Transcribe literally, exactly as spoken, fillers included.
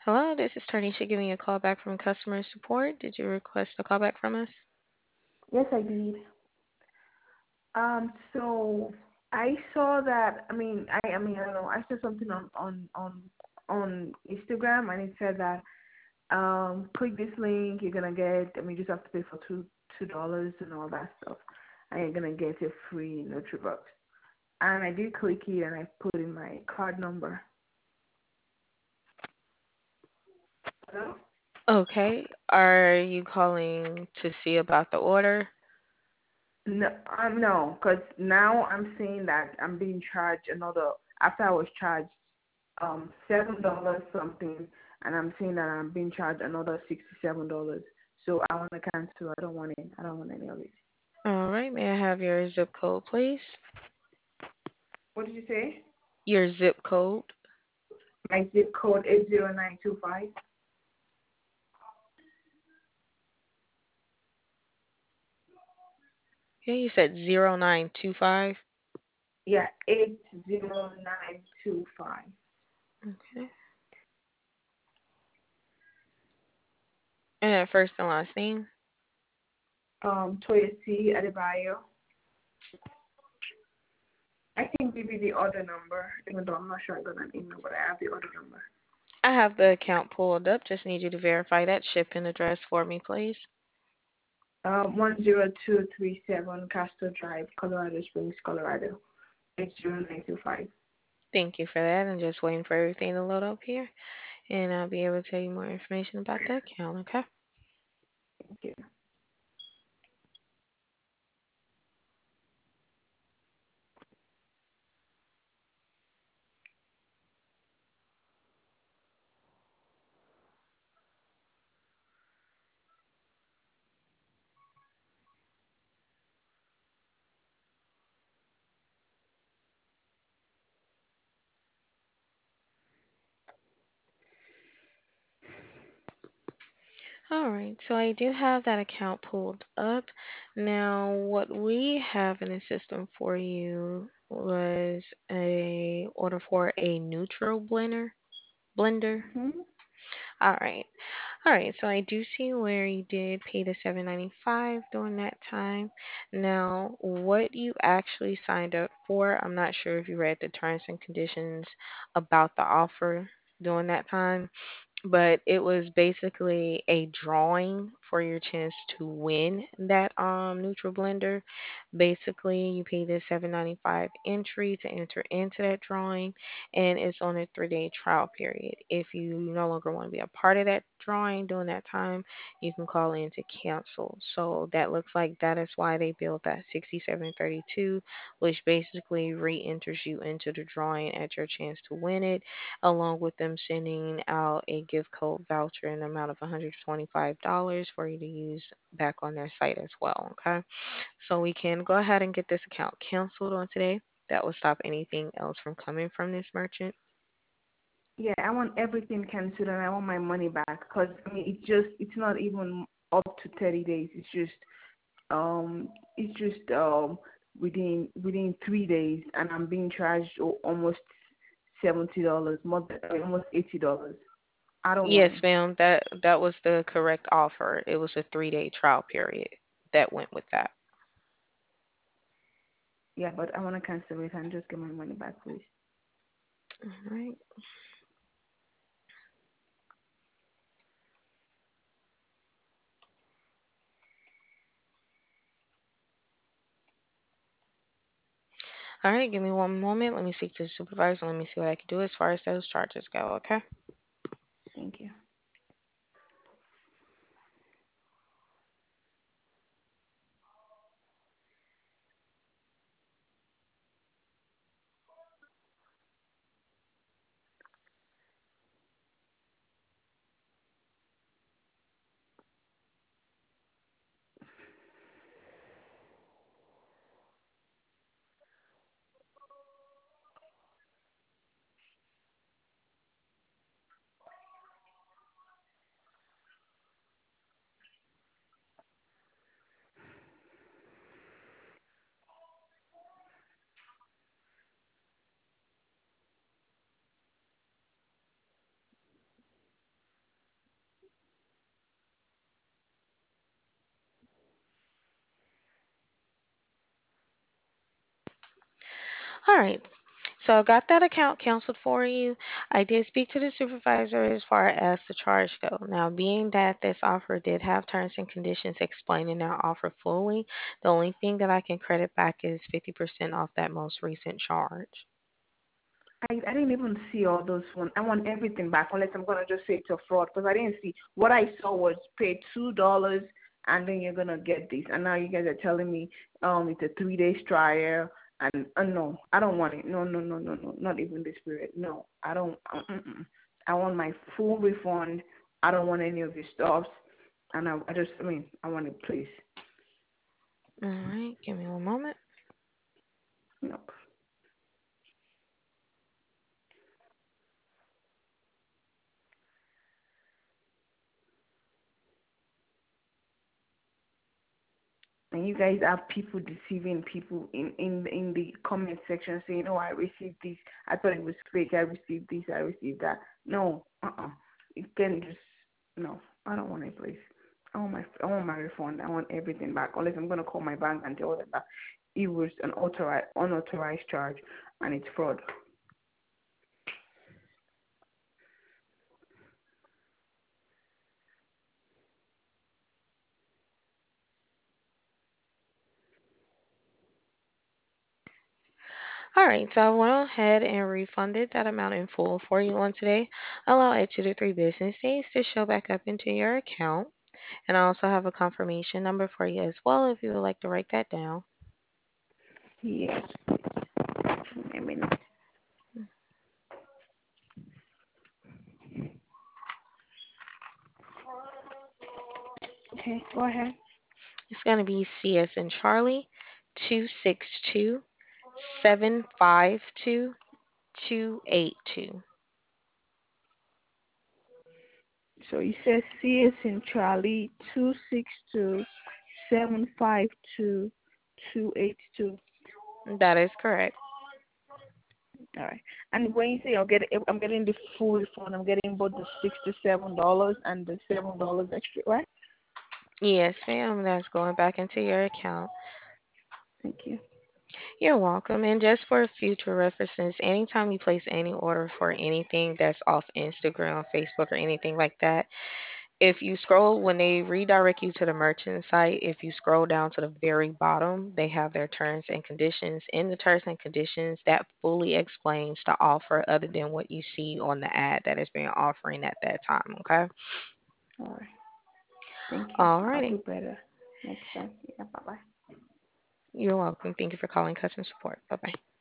Hello, this is Tarnisha giving you a call back from customer support. Did you request a call back from us? Yes, I did. Um, so I saw that. I mean, I, I mean, I don't know. I saw something on on on on Instagram, and it said that um, click this link. You're gonna get. I mean, you just have to pay for two two dollars and all that stuff, and you're gonna get a free NutriBox. And I did click it, and I put in my card number. Hello? Okay. Are you calling to see about the order? No, um, no, because now I'm seeing that I'm being charged another. After I was charged um seven dollars something, and I'm seeing that I'm being charged another sixty-seven dollars. So I want to cancel. I don't want it. I don't want any of it. All right. May I have your zip code, please? What did you say? Your zip code. My zip code is zero nine two five. Yeah, you said zero nine two five. Yeah, eight zero nine two five. Okay. And that first and last name. Um, Toyosi Adebayo. I can give you the order number, even though I'm not sure I got an email, but I have the order number. I have the account pulled up. Just need you to verify that shipping address for me, please. Um, one zero two three seven Castro Drive, Colorado Springs, Colorado. Eight zero nine two five. Thank you for that. I'm just waiting for everything to load up here, and I'll be able to tell you more information about the account, okay? Thank you. All right, so I do have that account pulled up. Now, what we have in the system for you was a order for a neutral blender. Blender. Mm-hmm. All right. All right, so I do see where you did pay the seven ninety-five during that time. Now, what you actually signed up for, I'm not sure if you read the terms and conditions about the offer during that time, but it was basically a drawing for your chance to win that um neutral blender. Basically, you pay the seven ninety-five entry to enter into that drawing, and it's on a three-day trial period. If you no longer want to be a part of that drawing during that time, you can call in to cancel. So that looks like that is why they built that sixty-seven thirty-two, which basically re-enters you into the drawing at your chance to win it, along with them sending out a gift code voucher in the amount of one hundred twenty-five dollars for you to use back on their site as well. Okay. So we can go ahead and get this account canceled on today. That will stop anything else from coming from this merchant. Yeah, I want everything canceled and I want my money back because I mean it's just it's not even up to thirty days. It's just um it's just um within within three days and I'm being charged al- almost seventy dollars, more than, uh, almost eighty dollars. I don't want Yes, it. ma'am. That that was the correct offer. It was a three day trial period that went with that. Yeah, but I want to cancel it and just get my money back, please. All right. All right. Give me one moment. Let me speak to the supervisor. Let me see what I can do as far as those charges go. Okay. Thank you. All right. So I got that account canceled for you. I did speak to the supervisor as far as the charge go. Now, being that this offer did have terms and conditions explaining our offer fully, the only thing that I can credit back is fifty percent off that most recent charge. I, I didn't even see all those ones. I want everything back unless I'm gonna just say it's a fraud because I didn't see what I saw was pay two dollars and then you're gonna get this, and now you guys are telling me um it's a three days trial and uh, no, I don't want it. No, no, no, no, no, not even this period. No, I don't. Uh, mm-mm. I want my full refund. I don't want any of your stuffs, and I, I just I mean I want it, please. All right, give me one moment. No. And you guys have people deceiving people in in in the comment section saying, "Oh, I received this. I thought it was fake. I received this. I received that." No, uh, uh you can just no. I don't want it, please. I want my I want my refund. I want everything back. Unless I'm gonna call my bank and tell them that it was an authorized unauthorized charge and it's fraud. All right, so I went ahead and refunded that amount in full for you on today. Allow it two to three business days to show back up into your account. And I also have a confirmation number for you as well if you would like to write that down. Yes. I mean, okay. Go ahead. It's going to be C S and Charlie two six two seven five two two eight two. So you said C S in Charlie two six two seven five two two eight two. That is correct. All right. And when you say I'll get, I'm getting the full refund. I'm getting both the sixty-seven dollars and the seven dollars extra, right? Yes, ma'am. That's going back into your account. Thank you. You're welcome. And just for future references, anytime you place any order for anything that's off Instagram, Facebook, or anything like that, if you scroll, when they redirect you to the merchant site, if you scroll down to the very bottom, they have their terms and conditions. In the terms and conditions, that fully explains the offer other than what you see on the ad that is being offering at that time. Okay. All right. Thank you. I'll Alrighty. do better next time. Yeah. Bye bye. You're welcome. Thank you for calling customer support. Bye bye.